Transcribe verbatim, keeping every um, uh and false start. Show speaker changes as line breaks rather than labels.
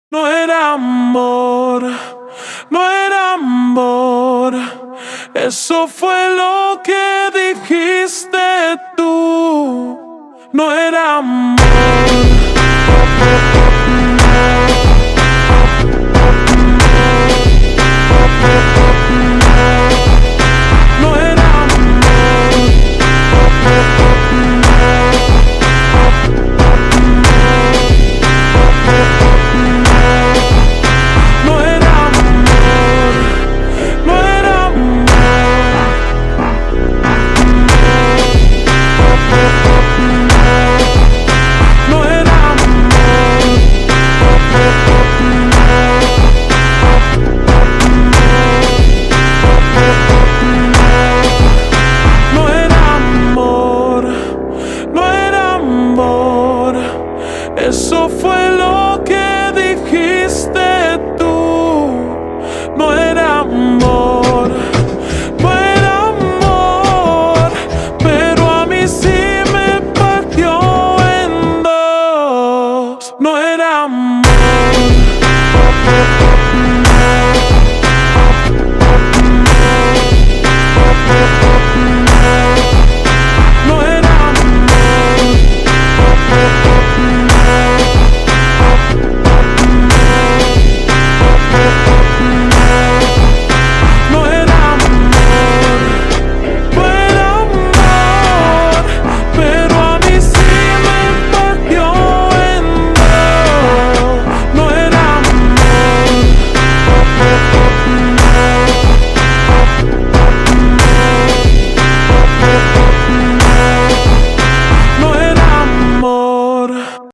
No era amor, no era amor. Eso fue lo que dijiste tú. No era amor. No era amor. No era amor. No era amor. No era amor. No era amor. No era amor. Eso fue lo que dijiste tú. No era amor. No era amor. Pero a mí sí me partió en dos. No era amor.